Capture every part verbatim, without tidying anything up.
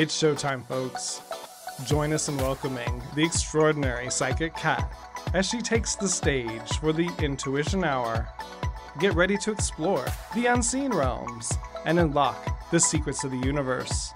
It's showtime, folks. Join us in welcoming the extraordinary Psychic Kat as she takes the stage for the Intuition Hour. Get ready to explore the unseen realms and unlock the secrets of the universe.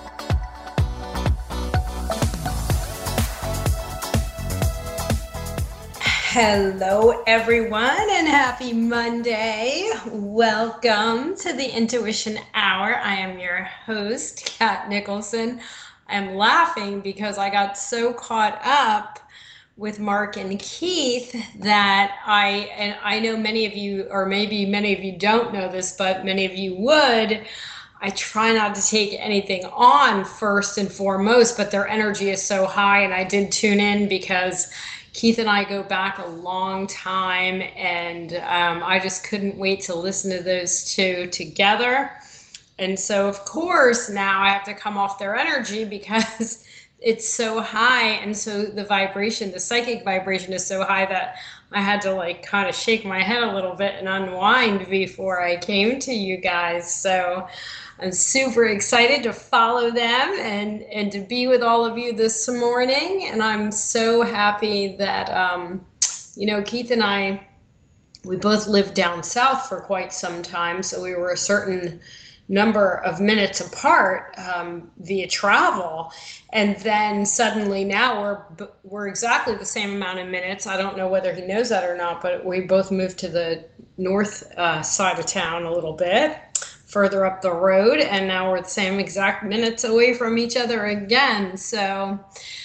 Hello, everyone, and happy Monday. Welcome to the Intuition Hour. I am your host, Kat Nicholson. I'm laughing because I got so caught up with Mark and Keith that I, and I know many of you, or maybe many of you don't know this, but many of you would, I try not to take anything on first and foremost, but their energy is so high, and I did tune in because Keith and I go back a long time, and um, I just couldn't wait to listen to those two together. And so, of course, now I have to come off their energy because it's so high. And so the vibration, the psychic vibration is so high that I had to like kind of shake my head a little bit and unwind before I came to you guys. So I'm super excited to follow them and, and to be with all of you this morning. And I'm so happy that, um, you know, Keith and I, we both lived down south for quite some time. So we were a certain number of minutes apart um, via travel. And then suddenly now we're we're exactly the same amount of minutes. I don't know whether he knows that or not, but we both moved to the north uh, side of town a little bit further up the road, and now we're the same exact minutes away from each other again. So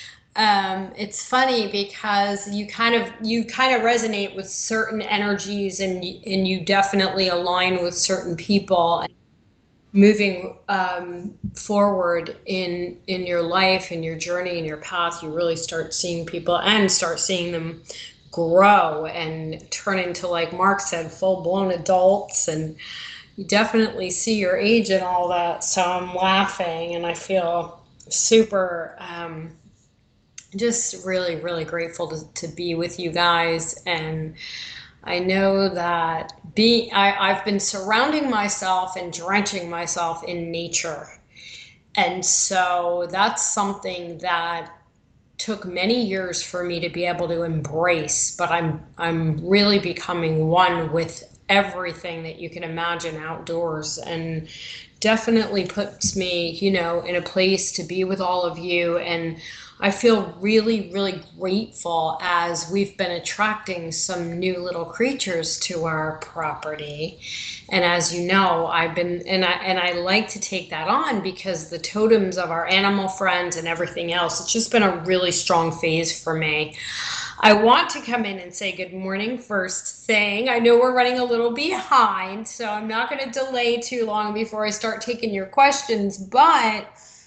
um, it's funny because you kind of you kind of resonate with certain energies, and and you definitely align with certain people. Moving um, forward in in your life, in your journey, in your path, you really start seeing people and start seeing them grow and turn into, like Mark said, full-blown adults. And you definitely see your age and all that. So I'm laughing, and I feel super um, just really, really grateful to, to be with you guys. And I know that be, I, I've been surrounding myself and drenching myself in nature. And so that's something that took many years for me to be able to embrace, but I'm I'm really becoming one with everything that you can imagine outdoors, and definitely puts me, you know, in a place to be with all of you. And I feel really, really grateful as we've been attracting some new little creatures to our property. And as you know, I've been, and I, and I like to take that on because the totems of our animal friends and everything else, it's just been a really strong phase for me. I want to come in and say good morning first thing. I know we're running a little behind, so I'm not going to delay too long before I start taking your questions, but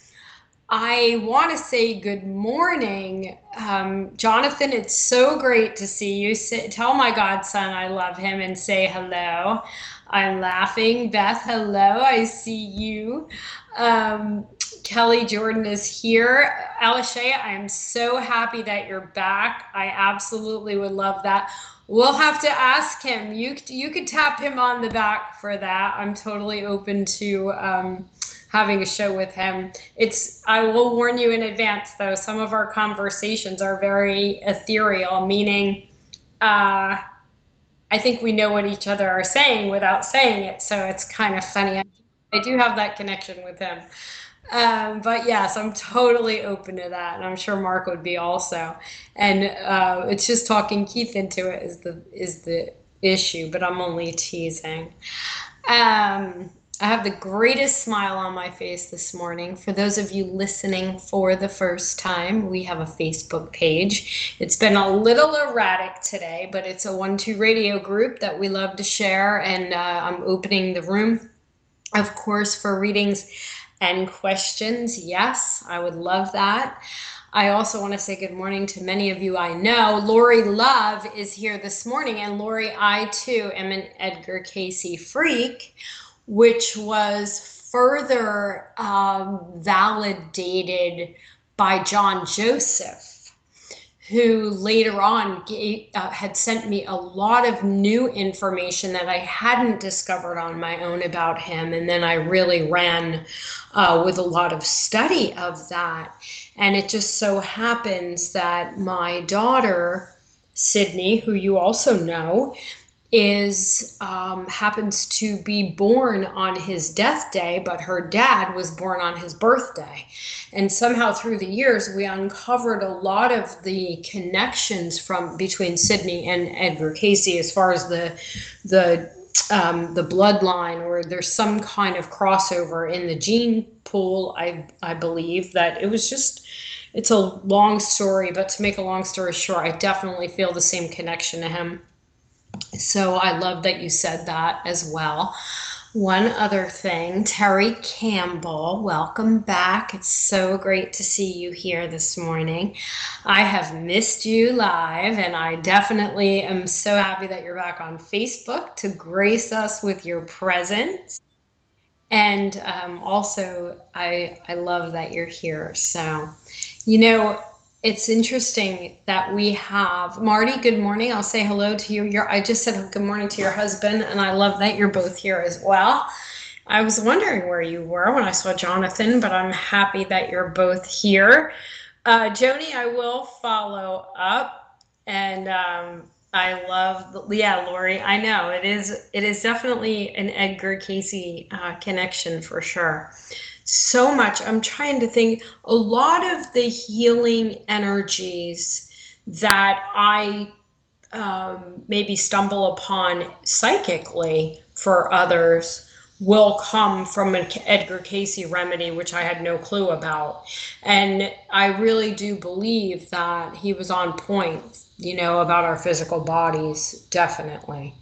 I want to say good morning. Um, Jonathan, it's so great to see you. Say, tell my godson I love him and say hello. I'm laughing. Beth, hello. I see you. Um, Kelly Jordan is here. Alashea, I am so happy that you're back. I absolutely would love that. We'll have to ask him. You, you could tap him on the back for that. I'm totally open to um, having a show with him. It's, I will warn you in advance though, some of our conversations are very ethereal, meaning uh, I think we know what each other are saying without saying it. So it's kind of funny. I, I do have that connection with him. Um, but yes, I'm totally open to that. And I'm sure Mark would be also. And uh, it's just talking Keith into it is the, is the issue, but I'm only teasing. Um, I have the greatest smile on my face this morning. For those of you listening for the first time, we have a Facebook page. It's been a little erratic today, but it's a one two radio group that we love to share. And uh, I'm opening the room, of course, for readings and questions. Yes, I would love that. I also want to say good morning to many of you I know. Lori Love is here this morning. And Lori, I too am an Edgar Cayce freak, which was further um, validated by John Joseph, who later on gave, uh, had sent me a lot of new information that I hadn't discovered on my own about him. And then I really ran uh, with a lot of study of that. And it just so happens that my daughter, Sydney, who you also know, is um, happens to be born on his death day, but her dad was born on his birthday. And somehow through the years, we uncovered a lot of the connections from between Sydney and Edgar Cayce as far as the the um, the bloodline, or there's some kind of crossover in the gene pool. I I believe that it was just. It's a long story, but to make a long story short, I definitely feel the same connection to him. So I love that you said that as well. One other thing, Terry Campbell, welcome back. It's so great to see you here this morning. I have missed you live, and I definitely am so happy that you're back on Facebook to grace us with your presence. And um, also, I, I love that you're here. So, you know, it's interesting that we have Marty. Good morning. I'll say hello to you. You're, I just said good morning to your husband, and I love that you're both here as well. I was wondering where you were when I saw Jonathan, but I'm happy that you're both here. Uh, Joni, I will follow up, and um, I love, yeah, Lori. I know it is. It is definitely an Edgar Cayce uh, connection for sure. So much. I'm trying to think. A lot of the healing energies that I um, maybe stumble upon psychically for others will come from an Edgar Cayce remedy, which I had no clue about. And I really do believe that he was on point, you know, about our physical bodies, definitely.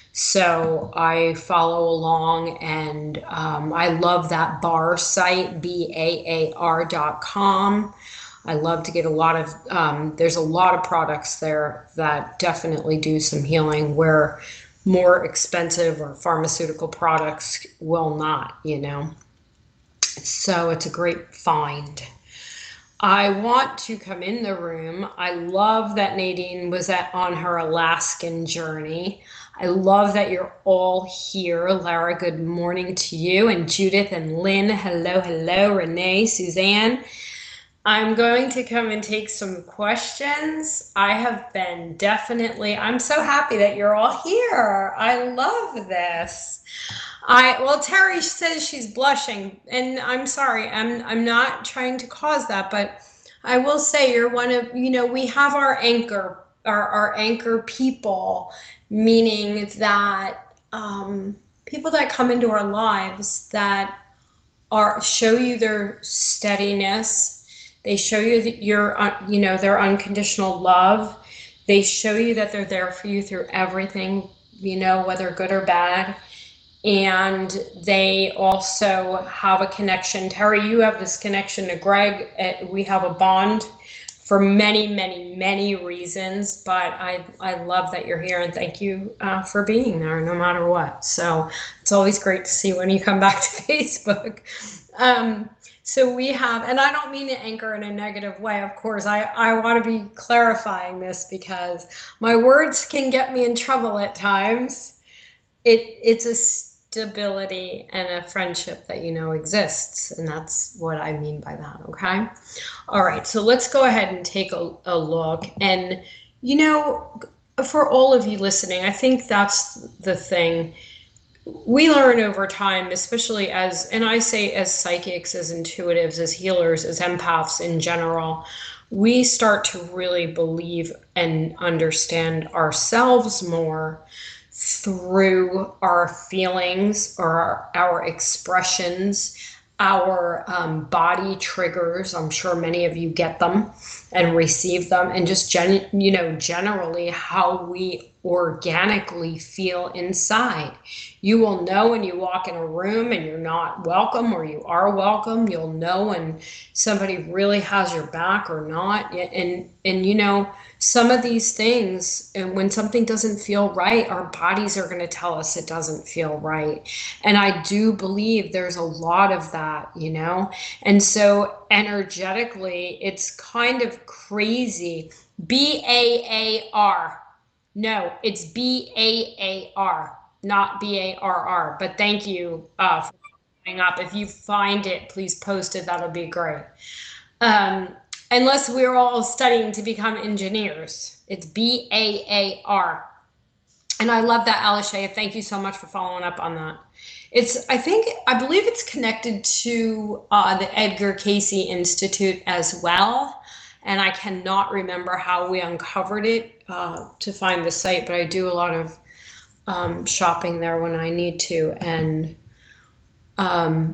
So I follow along, and um, I love that bar site, B A A R dot com. I love to get a lot of, um, there's a lot of products there that definitely do some healing where more expensive or pharmaceutical products will not, you know. So it's a great find. I want to come in the room. I love that Nadine was at, on her Alaskan journey. I love that you're all here. Lara, good morning to you. And Judith and Lynn, hello, hello. Renee, Suzanne. I'm going to come and take some questions. I have been definitely, I'm so happy that you're all here. I love this. I well, Terry says she's blushing, and I'm sorry. I'm I'm not trying to cause that, but I will say you're one of, you know, we have our anchor, our our anchor people, meaning that um, people that come into our lives that are show you their steadiness. They show you that you're, you know, their unconditional love. They show you that they're there for you through everything, you know, whether good or bad. And they also have a connection. Terry, you have this connection to Greg. We have a bond for many, many, many reasons, but I, I love that you're here, and thank you uh, for being there no matter what. So it's always great to see when you come back to Facebook. Um, so we have, and I don't mean to anchor in a negative way, of course. I, I want to be clarifying this because my words can get me in trouble at times. It It's a stability and a friendship that you know exists, and that's what I mean by that. Okay, all right, so let's go ahead and take a, a look. And you know, for all of you listening, I think that's the thing we learn over time, especially as, and I say as psychics, as intuitives, as healers, as empaths in general, we start to really believe and understand ourselves more through our feelings or our, our expressions, our um, body triggers. I'm sure many of you get them and receive them, and just gen, you know, generally how we organically feel inside. You will know when you walk in a room and you're not welcome or you are welcome. You'll know when somebody really has your back or not. And, and you know, some of these things, and when something doesn't feel right, our bodies are going to tell us it doesn't feel right. And I do believe there's a lot of that, you know? And so energetically, it's kind of crazy. B A A R. No, it's B A A R, not B A R R. But thank you uh, for coming up. If you find it, please post it. That'll be great. Um, unless we're all studying to become engineers. It's B A A R. And I love that, Alisha. Thank you so much for following up on that. It's, I think, I believe it's connected to uh, the Edgar Cayce Institute as well. And I cannot remember how we uncovered it uh, to find the site, but I do a lot of um, shopping there when I need to. And um,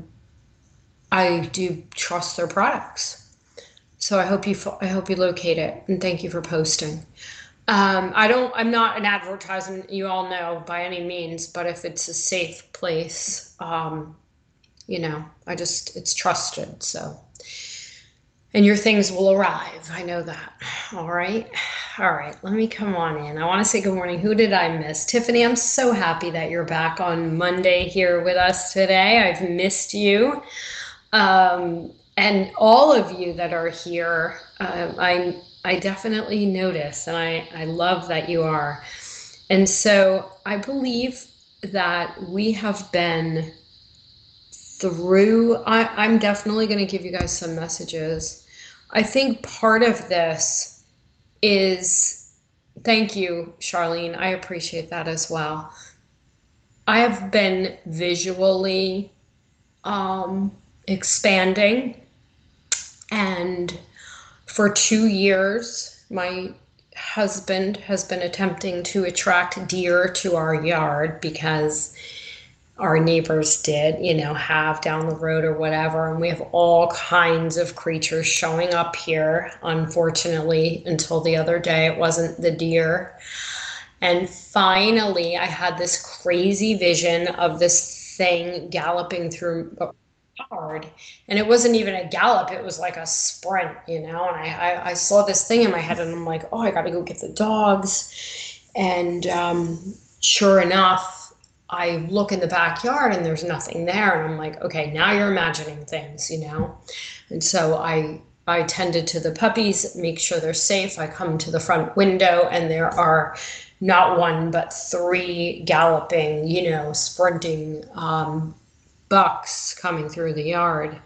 I do trust their products. So I hope you, I hope you locate it, and thank you for posting. Um, I don't, I'm not an advertisement, you all know, by any means, but if it's a safe place, um, you know, I just, it's trusted, so. And your things will arrive. I know that. All right. All right. Let me come on in. I want to say good morning. Who did I miss? Tiffany, I'm so happy that you're back on Monday here with us today. I've missed you. Um, and all of you that are here, uh, I, I definitely notice, and I, I love that you are. And so I believe that we have been through, I, I'm definitely going to give you guys some messages. I think part of this is, thank you, Charlene. I appreciate that as well. I have been visually um, expanding, and for two years, my husband has been attempting to attract deer to our yard because our neighbors did, you know, have down the road or whatever. And we have all kinds of creatures showing up here. Unfortunately, until the other day, it wasn't the deer. And finally, I had this crazy vision of this thing galloping through a yard. And it wasn't even a gallop, it was like a sprint, you know. And I, I, I saw this thing in my head and I'm like, oh, I got to go get the dogs. And um, sure enough, I look in the backyard and there's nothing there. And I'm like, okay, now you're imagining things, you know? And so I, I tended to the puppies, make sure they're safe. I come to the front window and there are not one, but three galloping, you know, sprinting um, bucks coming through the yard.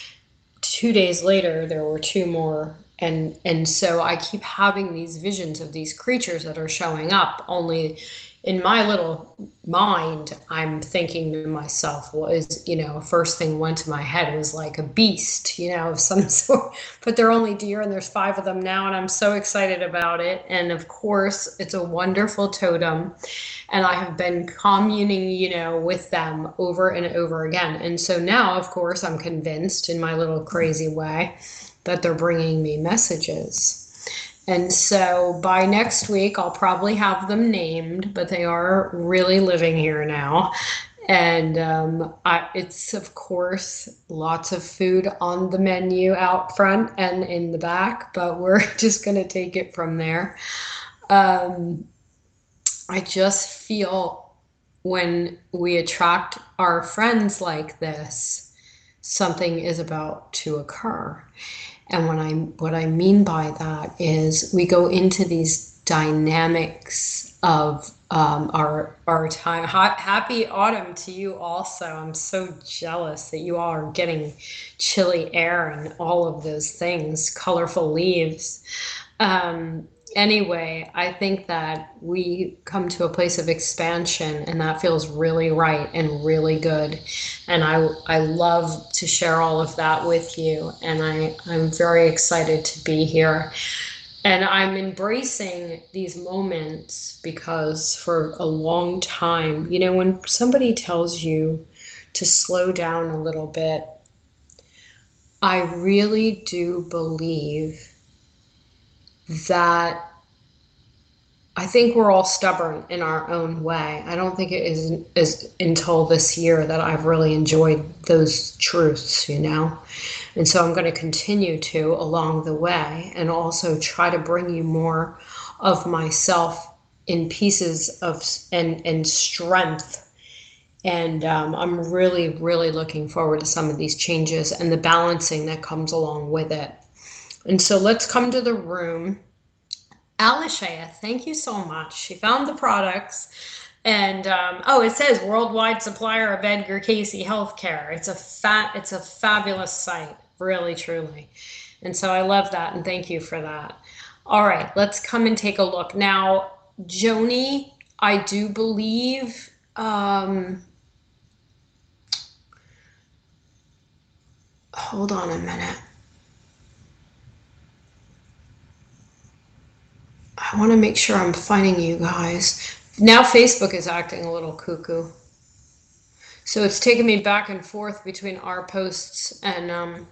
Two days later, there were two more. And, and so I keep having these visions of these creatures that are showing up, only in my little mind, I'm thinking to myself, well, is, you know, first thing went to my head was like a beast, you know, of some sort, but they're only deer and there's five of them now. And I'm so excited about it. And of course, it's a wonderful totem. And I have been communing, you know, with them over and over again. And so now, of course, I'm convinced in my little crazy way that they're bringing me messages. And so by next week, I'll probably have them named, but they are really living here now. And um, I, it's, of course, lots of food on the menu out front and in the back, but we're just going to take it from there. Um, I just feel when we attract our friends like this, something is about to occur. And what I what I mean by that is we go into these dynamics of um, our our time. Ha- happy autumn to you also. I'm so jealous that you all are getting chilly air and all of those things, colorful leaves. Um, anyway, I think that we come to a place of expansion, and that feels really right and really good. And I I love to share all of that with you. And I, I'm very excited to be here. And I'm embracing these moments because for a long time, you know, when somebody tells you to slow down a little bit, I really do believe that I think we're all stubborn in our own way. I don't think it is, is until this year that I've really enjoyed those truths, you know? And so I'm going to continue to along the way and also try to bring you more of myself in pieces of and, and strength. And um, I'm really, really looking forward to some of these changes and the balancing that comes along with it. And so let's come to the room. Alishaya, thank you so much. She found the products. And um, oh, it says worldwide supplier of Edgar Casey Healthcare. It's a fat, it's a fabulous site, really, truly. And so I love that, and thank you for that. All right, let's come and take a look. Now, Joni, I do believe, um, hold on a minute. I want to make sure I'm finding you guys. Now Facebook is acting a little cuckoo. So it's taking me back and forth between our posts, and um,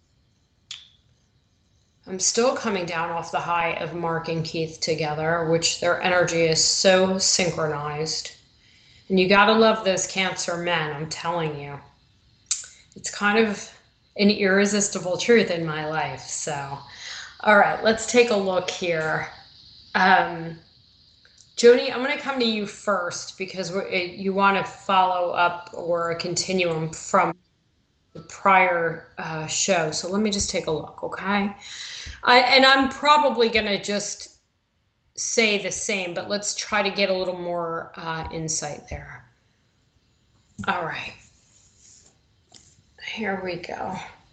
I'm still coming down off the high of Mark and Keith together, which their energy is so synchronized. And you got to love those Cancer men, I'm telling you. It's kind of an irresistible truth in my life. So, all right, let's take a look here. Um, Joni, I'm going to come to you first because we're, you want to follow up or a continuum from the prior uh, show. So let me just take a look, okay? I, and I'm probably going to just say the same, but let's try to get a little more uh, insight there. All right. Here we go.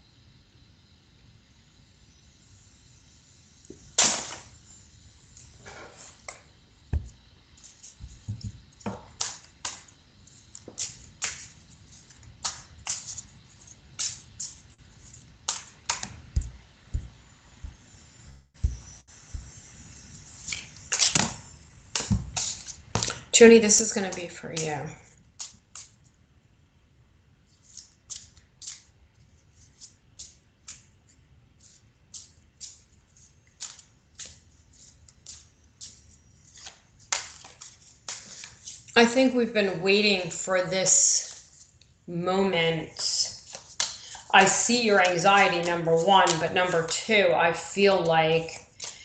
Joni, this is going to be for you. I think we've been waiting for this moment. I see your anxiety, number one, but number two, I feel like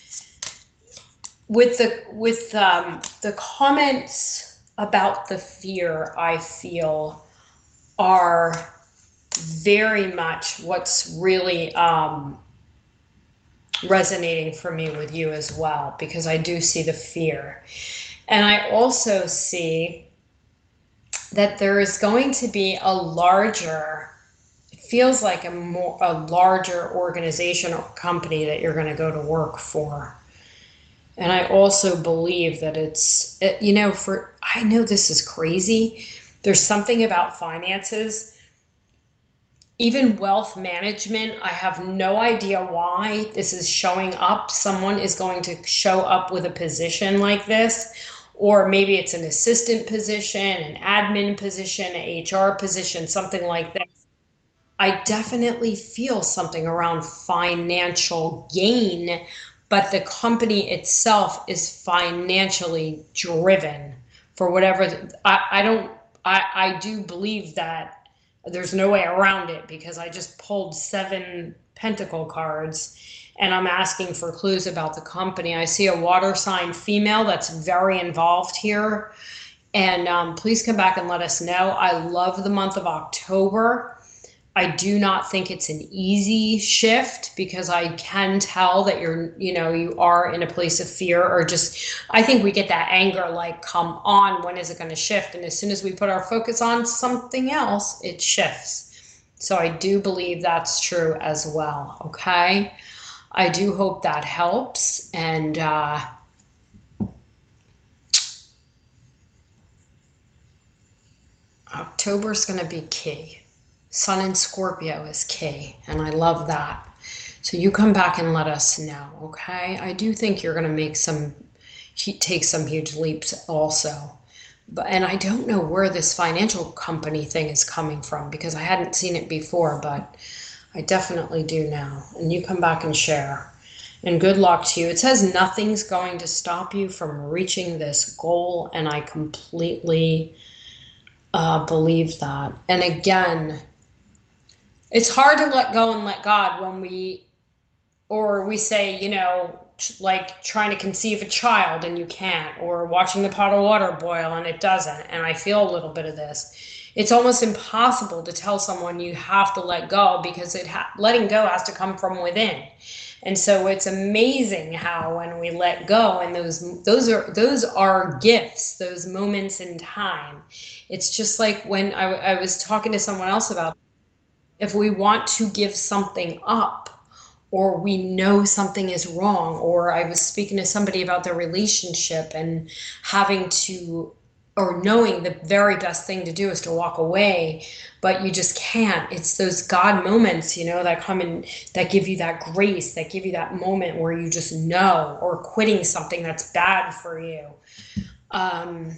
with the with um, the comments about the fear, I feel are very much what's really um, resonating for me with you as well, because I do see the fear. And I also see that there is going to be a larger, it feels like a more a larger organization or company that you're going to go to work for. And I also believe that it's, it, you know, for, I know this is crazy. There's something about finances, even wealth management. I have no idea why this is showing up. Someone is going to show up with a position like this, or maybe it's an assistant position, an admin position, an H R position, something like that. I definitely feel something around financial gain, but the company itself is financially driven for whatever. The, I, I don't, I, I do believe that there's no way around it, because I just pulled seven pentacle cards and I'm asking for clues about the company. I see a water sign female that's very involved here. And um, please come back and let us know. I love the month of October. I do not think it's an easy shift, because I can tell that you're, you know, you are in a place of fear, or just, I think we get that anger, like, come on, when is it going to shift? And as soon as we put our focus on something else, it shifts. So I do believe that's true as well. Okay. I do hope that helps. And, uh, October is going to be key. Sun in Scorpio is key, and I love that. So you come back and let us know, okay? I do think you're going to make some, take some huge leaps also. But, and I don't know where this financial company thing is coming from, because I hadn't seen it before, but I definitely do now. And you come back and share. and good luck to you. It says nothing's going to stop you from reaching this goal, and I completely uh, believe that. And again, it's hard to let go and let God when we, or we say, you know, like trying to conceive a child and you can't, or watching the pot of water boil and it doesn't. And I feel a little bit of this. It's almost impossible to tell someone you have to let go, because it ha- letting go has to come from within. And so it's amazing how when we let go, and those those are those are gifts, those moments in time. It's just like when I, I was talking to someone else about, if we want to give something up, or we know something is wrong, or I was speaking to somebody about their relationship and having to, or knowing the very best thing to do is to walk away, but you just can't. It's those God moments, you know, that come in, that give you that grace, that give you that moment where you just know, or quitting something that's bad for you. Um,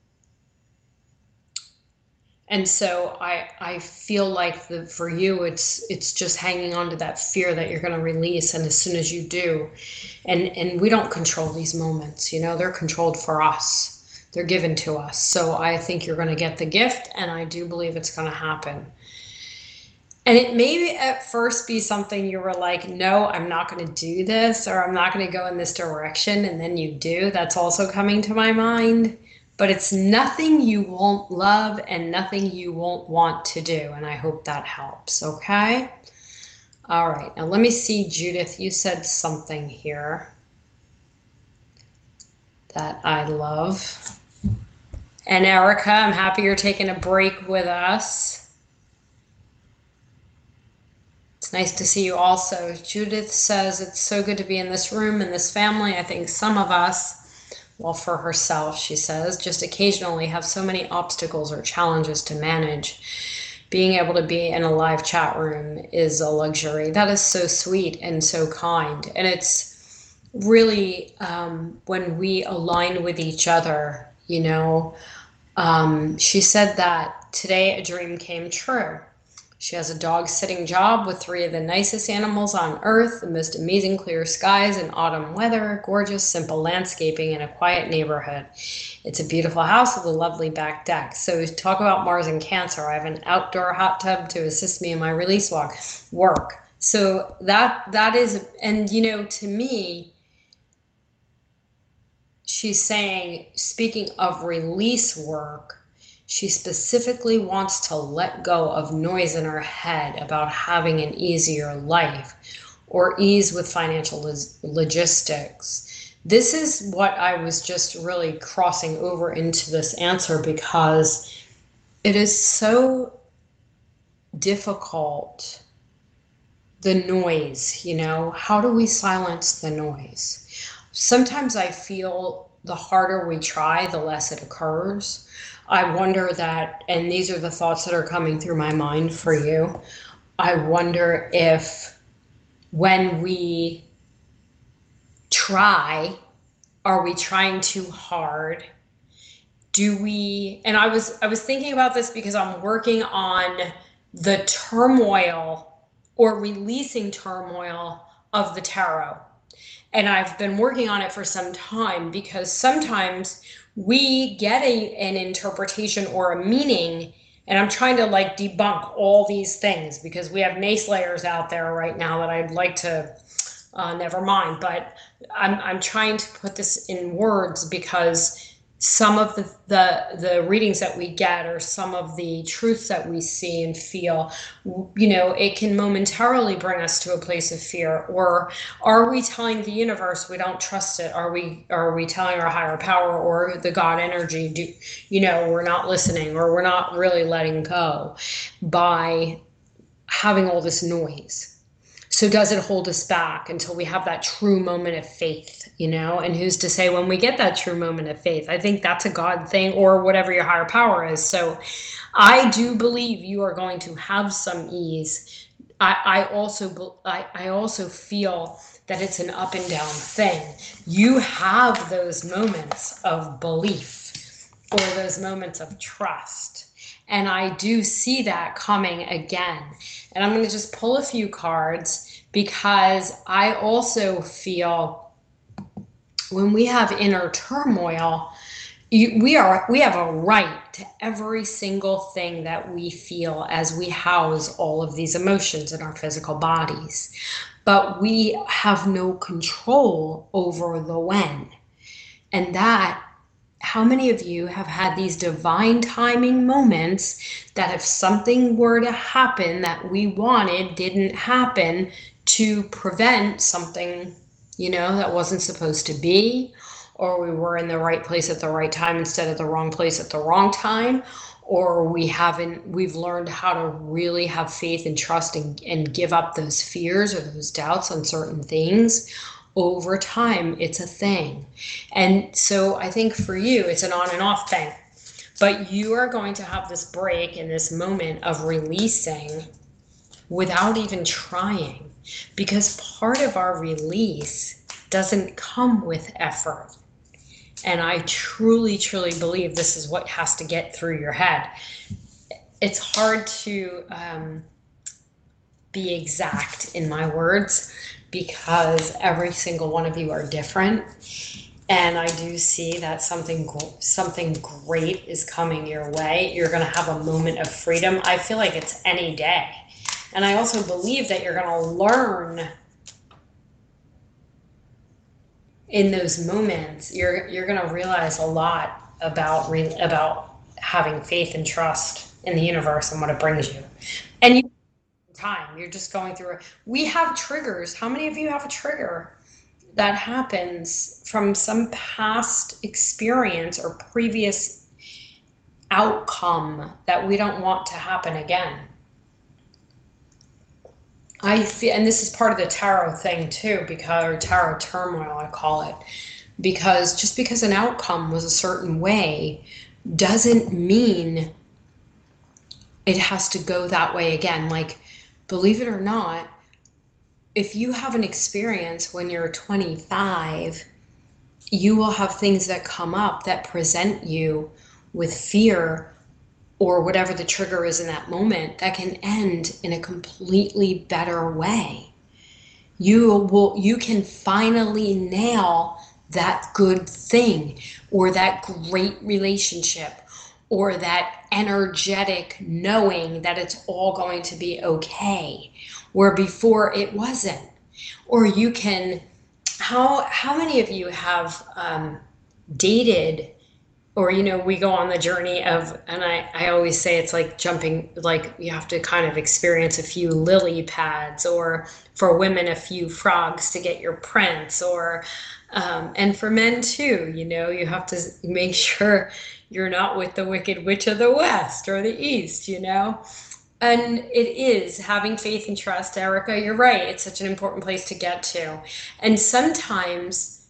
And so I I feel like the for you it's it's just hanging on to that fear that you're going to release, and as soon as you do, and and we don't control these moments, you know, they're controlled for us. They're given to us. So I think you're going to get the gift, and I do believe it's going to happen. And it may at first be something you were like, no, I'm not going to do this, or I'm not going to go in this direction, and then you do. That's also coming to my mind. But it's nothing you won't love and nothing you won't want to do. And I hope that helps, okay? All right, now let me see, Judith, you said something here that I love. And Erica, I'm happy you're taking a break with us. It's nice to see you also. Judith says, it's so good to be in this room, in this family. I think some of us, well, for herself, she says, just occasionally have so many obstacles or challenges to manage. Being able to be in a live chat room is a luxury. That is so sweet and so kind. And it's really um, when we align with each other, you know, um, she said that today a dream came true. She has a dog-sitting job with three of the nicest animals on earth, the most amazing clear skies and autumn weather, gorgeous, simple landscaping, and a quiet neighborhood. It's a beautiful house with a lovely back deck. So talk about Mars and Cancer. I have an outdoor hot tub to assist me in my release walk work. So that that is, and you know, to me, she's saying, speaking of release work, she specifically wants to let go of noise in her head about having an easier life or ease with financial logistics. This is what I was just really crossing over into this answer, because it is so difficult. The noise, you know, how do we silence the noise? Sometimes I feel the harder we try, the less it occurs. I wonder that, and these are the thoughts that are coming through my mind for you. I wonder if when we try, are we trying too hard? Do we, and I was, I was thinking about this because I'm working on the turmoil or releasing turmoil of the tarot. And I've been working on it for some time, because sometimes we get a, an interpretation or a meaning, and I'm trying to like debunk all these things, because we have naysayers out there right now that I'd like to, uh, never mind, but I'm, I'm trying to put this in words, because some of the, the the readings that we get, or some of the truths that we see and feel, you know, it can momentarily bring us to a place of fear. Or are we telling the universe we don't trust it? Are we are we telling our higher power or the God energy, do, you know, we're not listening, or we're not really letting go by having all this noise? So does it hold us back until we have that true moment of faith, you know? And who's to say when we get that true moment of faith? I think that's a God thing, or whatever your higher power is. So I do believe you are going to have some ease. I, I also I, I also feel that it's an up and down thing. You have those moments of belief, or those moments of trust. And I do see that coming again. And I'm going to just pull a few cards, because I also feel when we have inner turmoil, you, we are we have a right to every single thing that we feel as we house all of these emotions in our physical bodies. But we have no control over the when. And that, how many of you have had these divine timing moments that if something were to happen that we wanted didn't happen to prevent something, you know, that wasn't supposed to be, or we were in the right place at the right time instead of the wrong place at the wrong time, or we haven't, we've learned how to really have faith and trust and, and give up those fears or those doubts on certain things. Over time, it's a thing. And so I think for you, it's an on and off thing. But you are going to have this break in this moment of releasing without even trying, because part of our release doesn't come with effort. And I truly, truly believe this is what has to get through your head. It's hard to um, be exact in my words, because every single one of you are different. And I do see that something something great is coming your way. You're going to have a moment of freedom. I feel like it's any day. And I also believe that you're going to learn in those moments. You're you're going to realize a lot about re, about having faith and trust in the universe and what it brings you. And you time you're just going through it. We have triggers. How many of you have a trigger that happens from some past experience or previous outcome that we don't want to happen again? I feel, and this is part of the tarot thing too, because, or tarot turmoil, I call it, because just because an outcome was a certain way doesn't mean it has to go that way again. Like, believe it or not, if you have an experience when you're twenty-five, you will have things that come up that present you with fear or whatever the trigger is in that moment that can end in a completely better way. You will, you can finally nail that good thing or that great relationship or that energetic knowing that it's all going to be okay, where before it wasn't. Or you can, how how many of you have um, dated, or, you know, we go on the journey of, and I, I always say it's like jumping, like you have to kind of experience a few lily pads, or for women, a few frogs to get your prince, or, um, and for men too, you know, you have to make sure you're not with the Wicked Witch of the West or the East, you know? And it is having faith and trust, Erica, you're right. It's such an important place to get to. And sometimes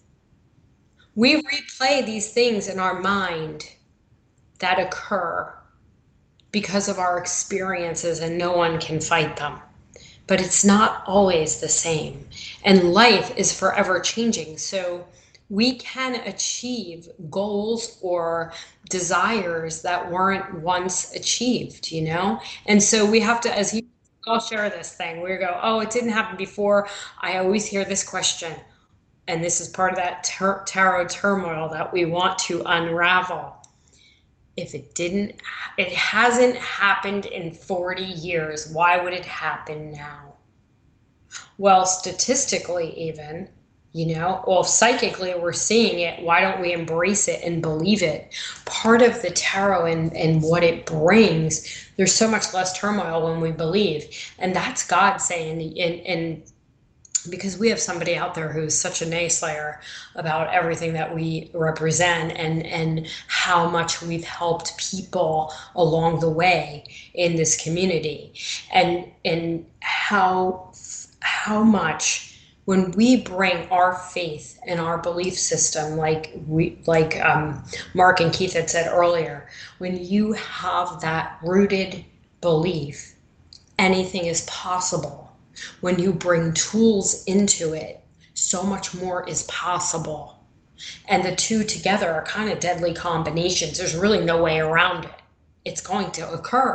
we replay these things in our mind that occur because of our experiences, and no one can fight them. But it's not always the same. And life is forever changing. So we can achieve goals or desires that weren't once achieved, you know? And so we have to, as you, I'll share this thing. We go, oh, it didn't happen before. I always hear this question. And this is part of that tar- tarot turmoil that we want to unravel. If it didn't, it hasn't happened in forty years, why would it happen now? Well, statistically even, you know, well, psychically we're seeing it. Why don't we embrace it and believe it? Part of the tarot and, and what it brings, there's so much less turmoil when we believe. And that's God saying, and, and because we have somebody out there who's such a naysayer about everything that we represent, and, and how much we've helped people along the way in this community, and, and how, how much when we bring our faith and our belief system, like we, like um, Mark and Keith had said earlier, when you have that rooted belief, anything is possible. When you bring tools into it, so much more is possible. And the two together are kind of deadly combinations. There's really no way around it. It's going to occur.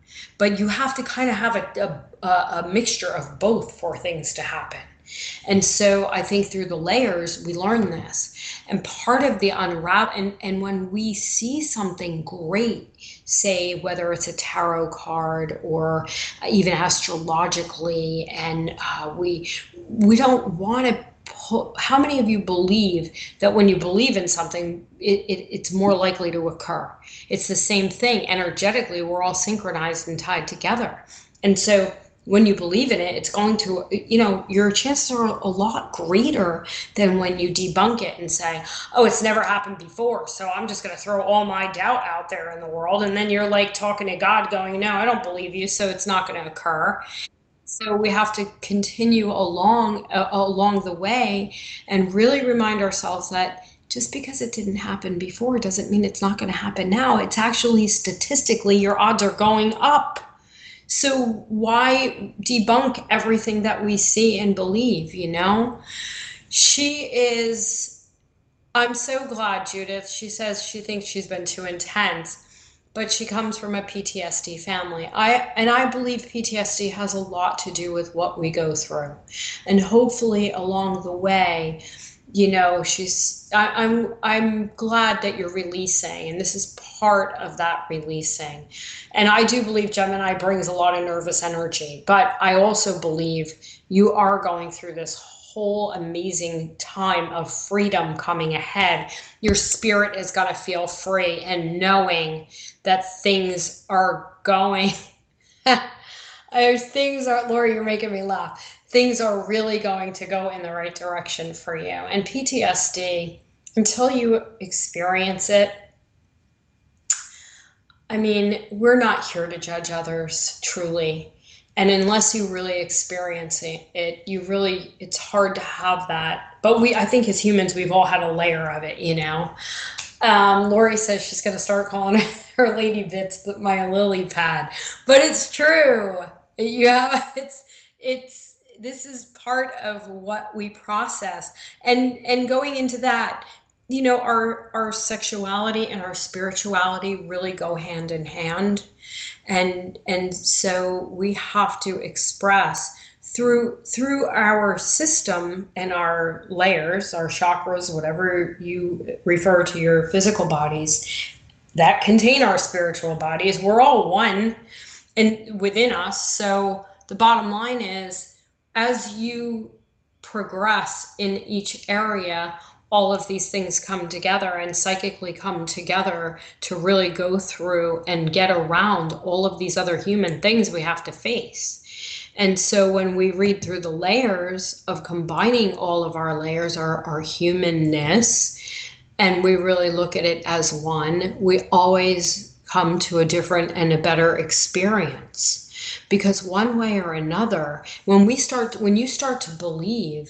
But you have to kind of have a, a, a mixture of both for things to happen. And so I think through the layers, we learn this. And part of the unwrap, and, and when we see something great, say whether it's a tarot card or even astrologically, and uh, we we don't want to put, how many of you believe that when you believe in something, it, it, it's more likely to occur? It's the same thing. Energetically, we're all synchronized and tied together. And so when you believe in it, it's going to, you know, your chances are a lot greater than when you debunk it and say, oh, it's never happened before, so I'm just going to throw all my doubt out there in the world. And then you're like talking to God going, no, I don't believe you, so it's not going to occur. So we have to continue along uh, along the way and really remind ourselves that just because it didn't happen before doesn't mean it's not going to happen now. It's actually statistically your odds are going up. So why debunk everything that we see and believe, you know? She is, I'm so glad, Judith. She says she thinks she's been too intense, but she comes from a P T S D family. I and I believe P T S D has a lot to do with what we go through. And hopefully along the way, you know, she's I, I'm I'm glad that you're releasing, and this is part of that releasing. And I do believe Gemini brings a lot of nervous energy, but I also believe you are going through this whole amazing time of freedom coming ahead. Your spirit is going to feel free and knowing that things are going things are, Lori, you're making me laugh. Things are really going to go in the right direction for you. And P T S D, until you experience it, I mean, we're not here to judge others, truly. And unless you really experience it, it you really, it's hard to have that. But we, I think as humans, we've all had a layer of it, you know. Um, Lori says she's going to start calling her lady bits my lily pad, but it's true. Yeah, it's it's this is part of what we process, and and going into that, you know, our our sexuality and our spirituality really go hand in hand, and and so we have to express through through our system and our layers, our chakras, whatever you refer to your physical bodies that contain our spiritual bodies. We're all one and within us. So the bottom line is, as you progress in each area, all of these things come together and psychically come together to really go through and get around all of these other human things we have to face. And so when we read through the layers of combining all of our layers, our, our humanness, and we really look at it as one, we always come to a different and a better experience. Because one way or another, when we start, when you start to believe,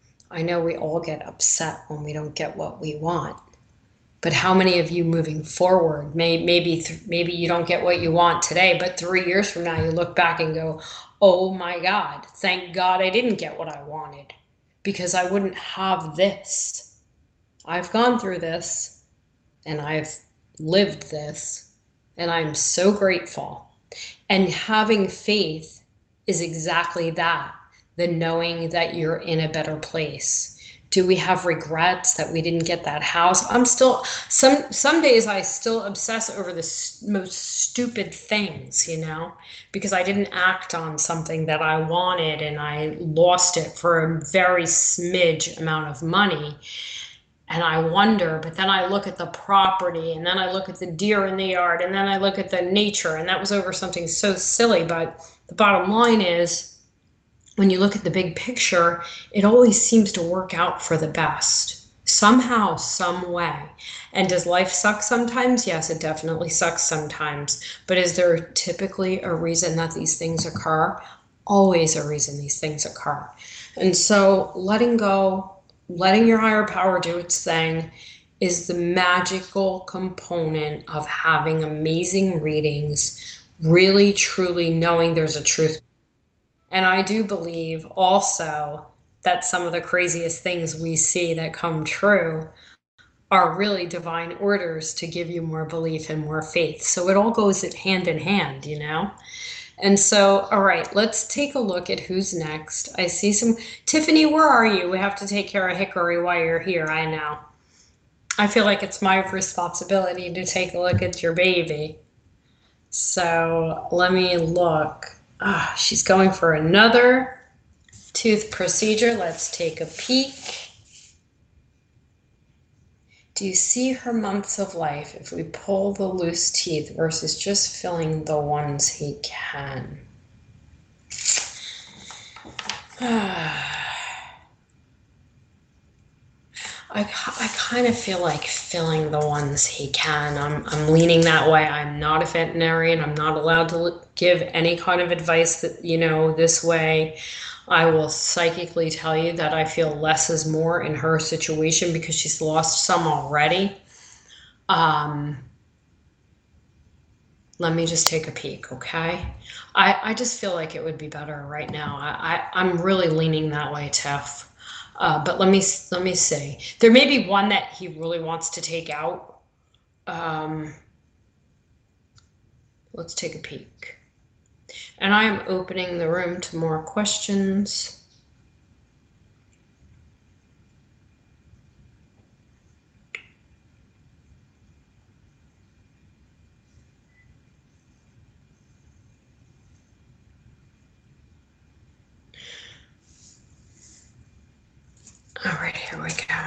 I know we all get upset when we don't get what we want. But how many of you moving forward, may, maybe th- maybe you don't get what you want today, but three years from now you look back and go, oh my God, thank God I didn't get what I wanted, because I wouldn't have this. I've gone through this and I've lived this, and I'm so grateful. And having faith is exactly that, the knowing that you're in a better place. Do we have regrets that we didn't get that house? I'm still, some some days I still obsess over the s- most stupid things, you know, because I didn't act on something that I wanted and I lost it for a very smidge amount of money. And I wonder, but then I look at the property, and then I look at the deer in the yard, and then I look at the nature, and that was over something so silly. But the bottom line is, when you look at the big picture, it always seems to work out for the best, somehow, some way. And does life suck sometimes? Yes, it definitely sucks sometimes. But is there typically a reason that these things occur? Always a reason these things occur. And so letting go, letting your higher power do its thing is the magical component of having amazing readings, really, truly knowing there's a truth. And I do believe also that some of the craziest things we see that come true are really divine orders to give you more belief and more faith. So it all goes hand in hand, you know? And so, all right, let's take a look at who's next. I see some, Tiffany, where are you? We have to take care of Hickory while you're here, I know. I feel like it's my responsibility to take a look at your baby. So let me look. Ah, she's going for another tooth procedure. Let's take a peek. Do you see her months of life if we pull the loose teeth versus just filling the ones he can? I, I kind of feel like filling the ones he can. I'm, I'm leaning that way. I'm not a veterinarian. I'm not allowed to give any kind of advice that, you know, this way. I will psychically tell you that I feel less is more in her situation because she's lost some already. Um, let me just take a peek, okay? I, I just feel like it would be better right now. I, I, I'm really leaning that way, Tiff. Uh, but let me let me see. There may be one that he really wants to take out. Um, let's take a peek. And I am opening the room to more questions. All right, here we go.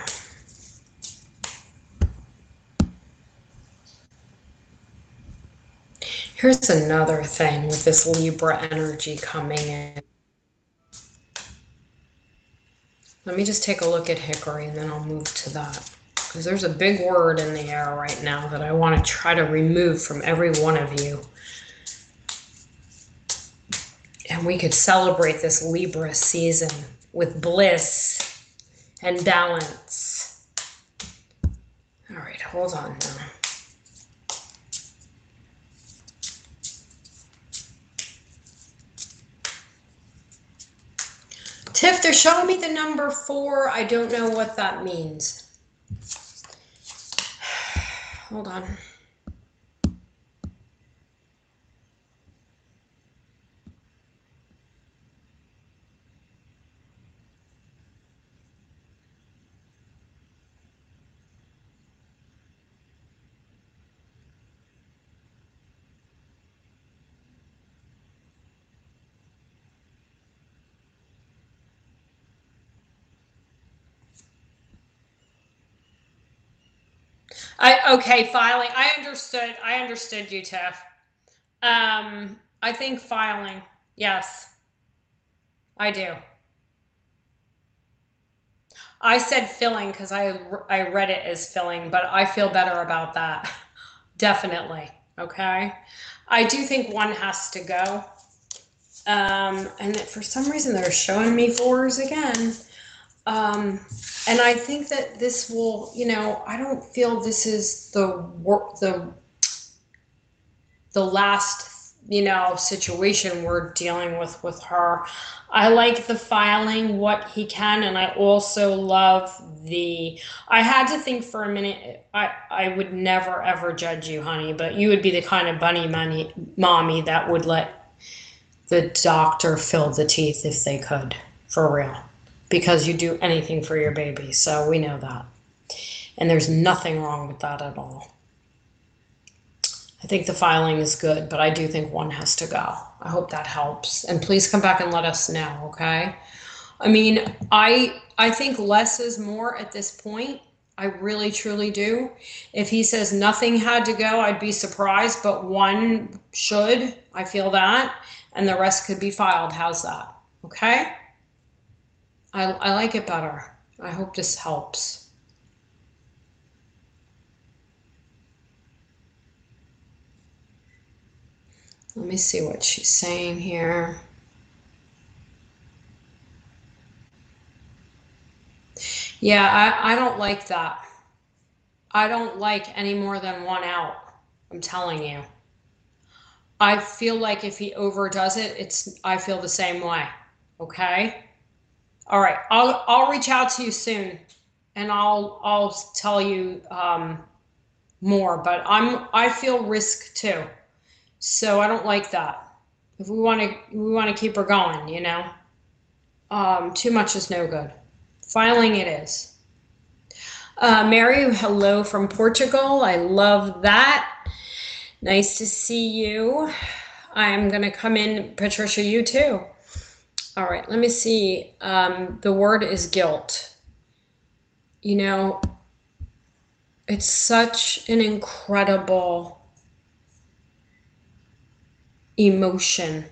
Here's another thing with this Libra energy coming in. Let me just take a look at Hickory and then I'll move to that. Because there's a big word in the air right now that I want to try to remove from every one of you. And we could celebrate this Libra season with bliss and balance. All right, hold on now. Tiff, they're showing me the number four. I don't know what that means. Hold on. I okay, filing. I understood. I understood you, Tiff. Um, I think filing. Yes, I do. I said filling because I I read it as filling, but I feel better about that. Definitely. Okay. I do think one has to go. Um, and for some reason they're showing me fours again. Um, and I think that this will, you know, I don't feel this is the work, the, the last, you know, situation we're dealing with with her. I like the filing what he can, and I also love the, I had to think for a minute, I, I would never ever judge you, honey, but you would be the kind of bunny money mommy that would let the doctor fill the teeth if they could, for real. Because you do anything for your baby, so we know that. And there's nothing wrong with that at all. I think the filing is good, but I do think one has to go. I hope that helps. And please come back and let us know, okay? I mean, I I think less is more at this point. I really, truly do. If he says nothing had to go, I'd be surprised, but one should. I feel that. And the rest could be filed. How's that? Okay? I, I like it better. I hope this helps. Let me see what she's saying here. Yeah, I, I don't like that. I don't like any more than one out. I'm telling you. I feel like if he overdoes it, it's, I feel the same way. Okay? All right. I'll, I'll reach out to you soon. and I'll I'll tell you um, more. But I'm I feel risk too, so I don't like that. If we want to we want to keep her going, you know. Um, too much is no good. Filing it is. Uh, Mary, hello from Portugal. I love that. Nice to see you. I'm gonna come in, Patricia. You too. All right. Let me see. Um, the word is guilt. You know, it's such an incredible emotion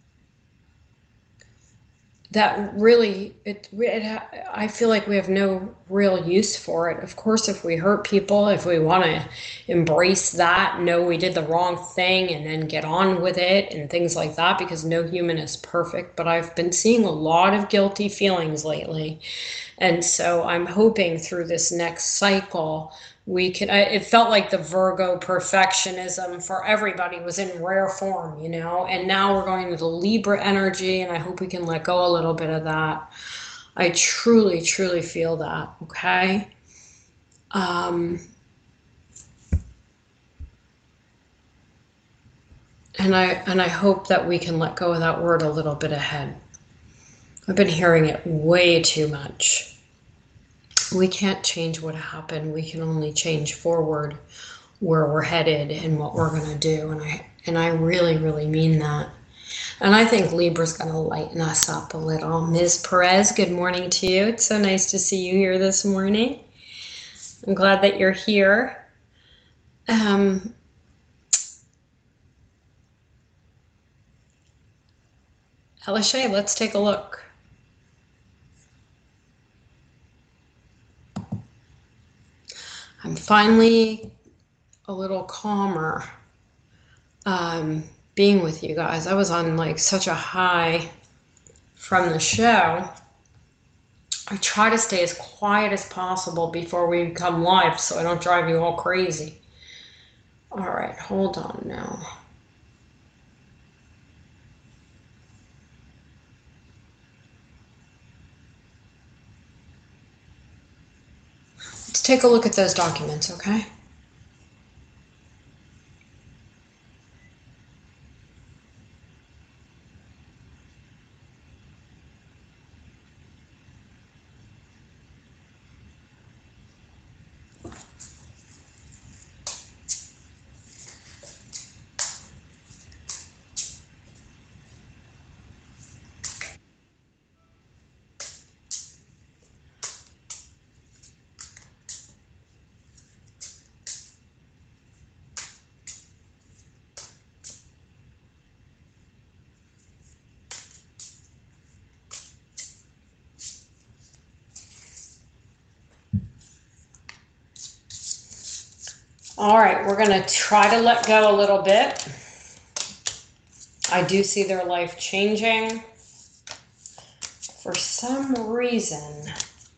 that really it, it I feel like we have no real use for it. Of course, if we hurt people, if we want to embrace that, know we did the wrong thing and then get on with it and things like that, because no human is perfect. But I've been seeing a lot of guilty feelings lately. And so I'm hoping through this next cycle, we could, I- it felt like the Virgo perfectionism for everybody was in rare form, you know, and now we're going to the Libra energy, and I hope we can let go a little bit of that. I truly, truly feel that. Okay. Um, and I, and I hope that we can let go of that word a little bit ahead. I've been hearing it way too much. We can't change what happened. We can only change forward where we're headed and what we're going to do. And I, and I really, really mean that. And I think Libra's going to lighten us up a little. Miz Perez, good morning to you. It's so nice to see you here this morning. I'm glad that you're here. Um, Elisha, let's take a look. I'm finally a little calmer um, being with you guys. I was on like such a high from the show. I try to stay as quiet as possible before we come live so I don't drive you all crazy. All right, hold on now. Let's take a look at those documents, okay? All right, we're going to try to let go a little bit. I do see their life changing. For some reason,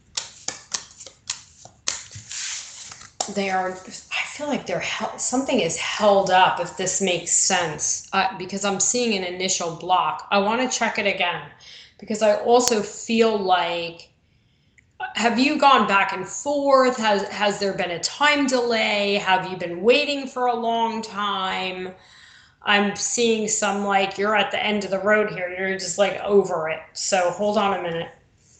they are, I feel like they're, something is held up, if this makes sense, uh, because I'm seeing an initial block. I want to check it again, because I also feel like, have you gone back and forth? Has has there been a time delay? Have you been waiting for a long time? I'm seeing some like you're at the end of the road here. You're just like over it. So hold on a minute.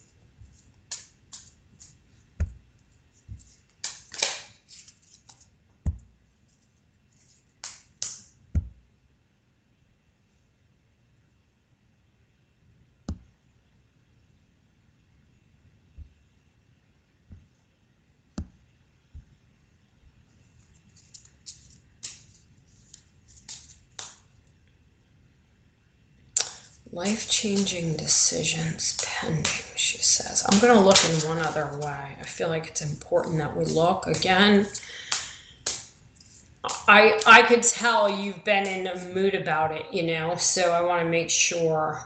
Life-changing decisions pending, she says. I'm going to look in one other way. I feel like it's important that we look again. I I could tell you've been in a mood about it, you know, so I want to make sure.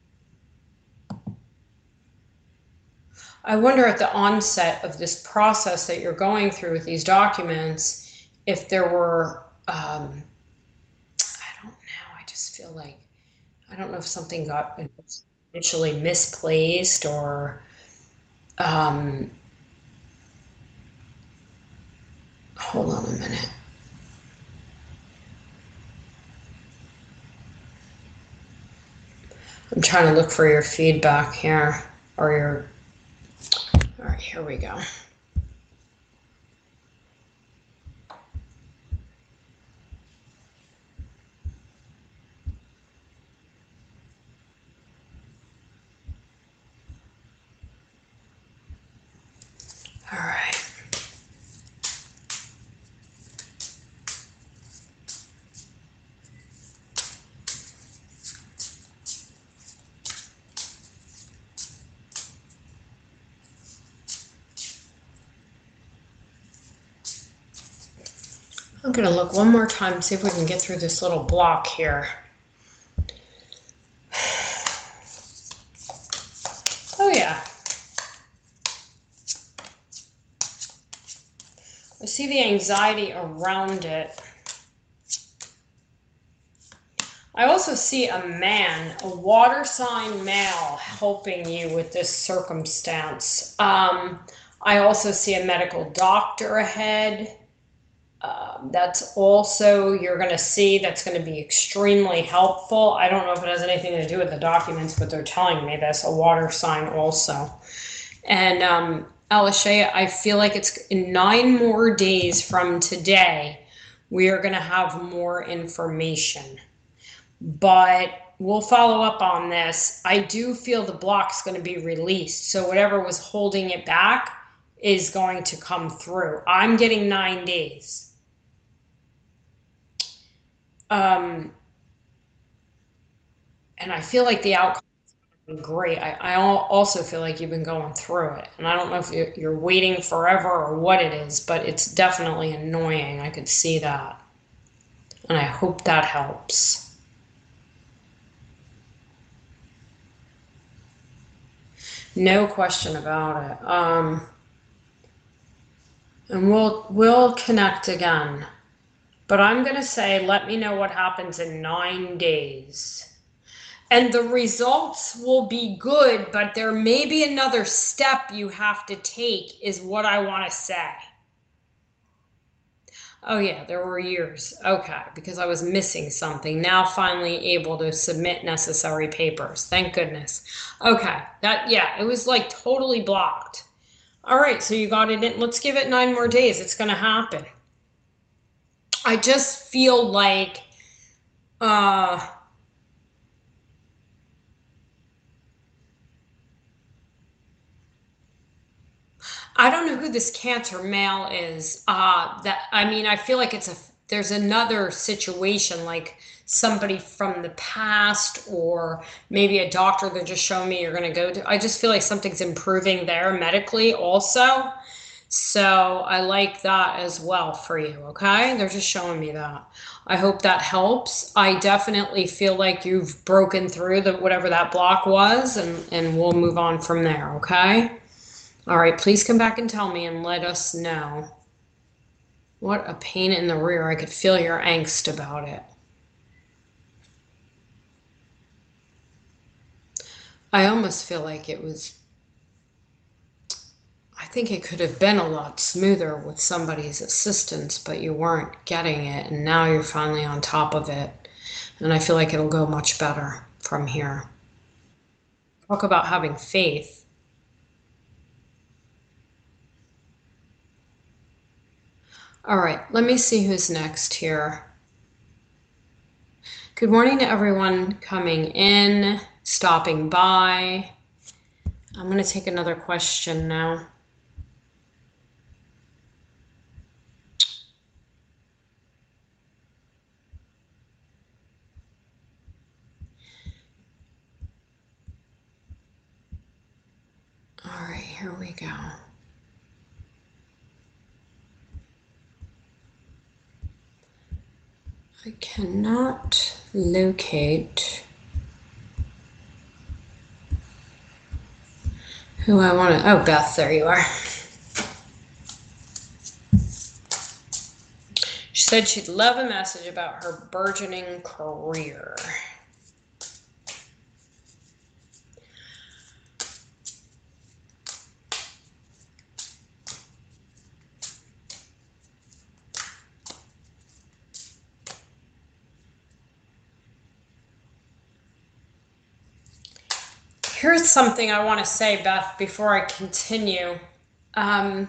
I wonder at the onset of this process that you're going through with these documents, if there were, um, I don't know, I just feel like, I don't know if something got initially misplaced or, um, trying to look for your feedback here, or your, all right, here we go. All right. I'm going to look one more time, see if we can get through this little block here. Oh, yeah. I see the anxiety around it. I also see a man, a water sign male, helping you with this circumstance. Um, I also see a medical doctor ahead. Um, that's also, you're going to see, that's going to be extremely helpful. I don't know if it has anything to do with the documents, but they're telling me this, a water sign also. And um, Alashaya, I feel like it's in nine more days from today, we are going to have more information. But we'll follow up on this. I do feel the block's going to be released. So whatever was holding it back is going to come through. I'm getting nine days. Um, and I feel like the outcome is great. I, I also feel like you've been going through it. And I don't know if you're, you're waiting forever or what it is, but it's definitely annoying. I could see that. And I hope that helps. No question about it. Um, and we'll we'll connect again. But I'm going to say, let me know what happens in nine days. And the results will be good, but there may be another step you have to take, is what I want to say. Oh yeah, there were years. Okay, because I was missing something. Now finally able to submit necessary papers. Thank goodness. Okay, that, yeah, it was like totally blocked. All right, so you got it in. Let's give it nine more days. It's going to happen. I just feel like, uh, I don't know who this Cancer male is. Uh, that, I mean, I feel like it's a, there's another situation, like somebody from the past, or maybe a doctor that just showed me you're going to go to. I just feel like something's improving there medically also. So I like that as well for you. Okay. They're just showing me that. I hope that helps. I definitely feel like you've broken through the, whatever that block was, and, and we'll move on from there. Okay. All right, please come back and tell me and let us know. What a pain in the rear. I could feel your angst about it. I almost feel like it was, I think it could have been a lot smoother with somebody's assistance, but you weren't getting it, and now you're finally on top of it. And I feel like it'll go much better from here. Talk about having faith. All right, let me see who's next here. Good morning to everyone coming in, stopping by. I'm going to take another question now. All right, here we go. I cannot locate who I want to. Oh, Beth, there you are. She said she'd love a message about her burgeoning career. Here's something I want to say, Beth, before I continue. Um,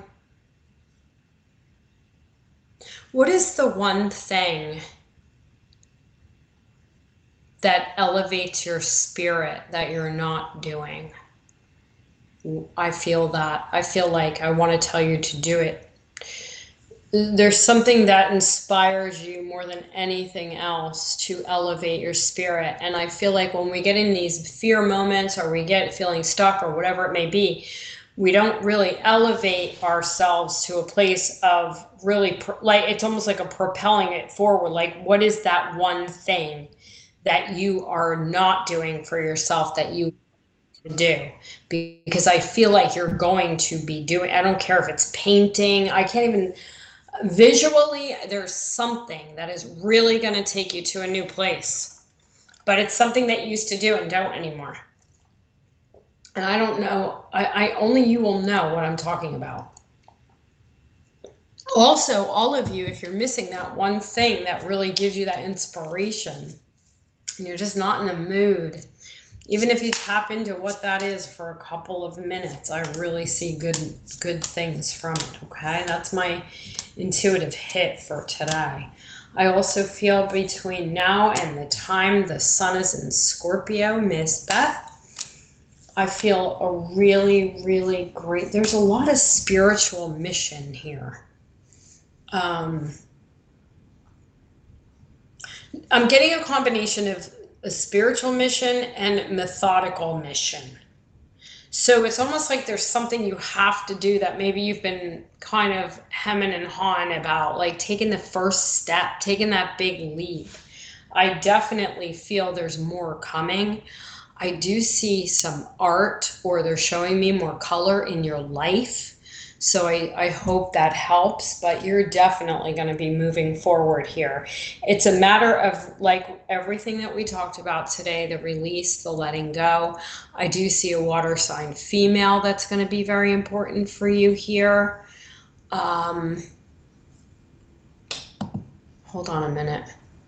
what is the one thing that elevates your spirit that you're not doing? I feel that. I feel like I want to tell you to do it. There's something that inspires you more than anything else to elevate your spirit. And I feel like when we get in these fear moments, or we get feeling stuck, or whatever it may be, we don't really elevate ourselves to a place of really, like, it's almost like a propelling it forward. Like, what is that one thing that you are not doing for yourself that you do? Because I feel like you're going to be doing, I don't care if it's painting, I can't even, visually, there's something that is really going to take you to a new place, but it's something that you used to do and don't anymore. And I don't know, I, I only you will know what I'm talking about. Also, all of you, if you're missing that one thing that really gives you that inspiration, and you're just not in the mood, even if you tap into what that is for a couple of minutes, I really see good good things from it, okay? That's my intuitive hit for today. I also feel between now and the time the sun is in Scorpio, Miss Beth, I feel a really, really great, there's a lot of spiritual mission here. Um, I'm getting a combination of a spiritual mission and methodical mission. So it's almost like there's something you have to do that maybe you've been kind of hemming and hawing about, like taking the first step, taking that big leap. I definitely feel there's more coming. I do see some art, or they're showing me more color in your life. So I, I hope that helps, but you're definitely going to be moving forward here. It's a matter of, like everything that we talked about today, the release, the letting go. I do see a water sign female that's going to be very important for you here. Um, hold on a minute.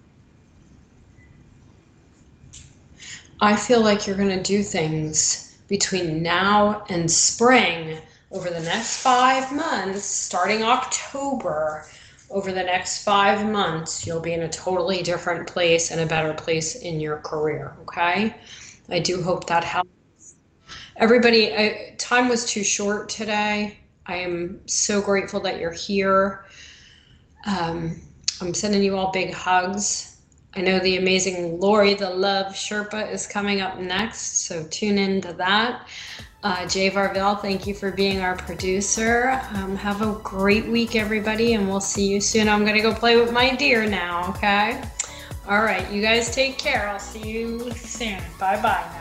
I feel like you're going to do things between now and spring. Over the next five months, starting October, over the next five months, you'll be in a totally different place and a better place in your career, okay? I do hope that helps. Everybody, I, time was too short today. I am so grateful that you're here. Um, I'm sending you all big hugs. I know the amazing Lori, the Love Sherpa, is coming up next, so tune into that. Uh, Jay Varville, thank you for being our producer. Um, have a great week, everybody, and we'll see you soon. I'm going to go play with my deer now, okay? All right, you guys take care. I'll see you soon. Bye-bye.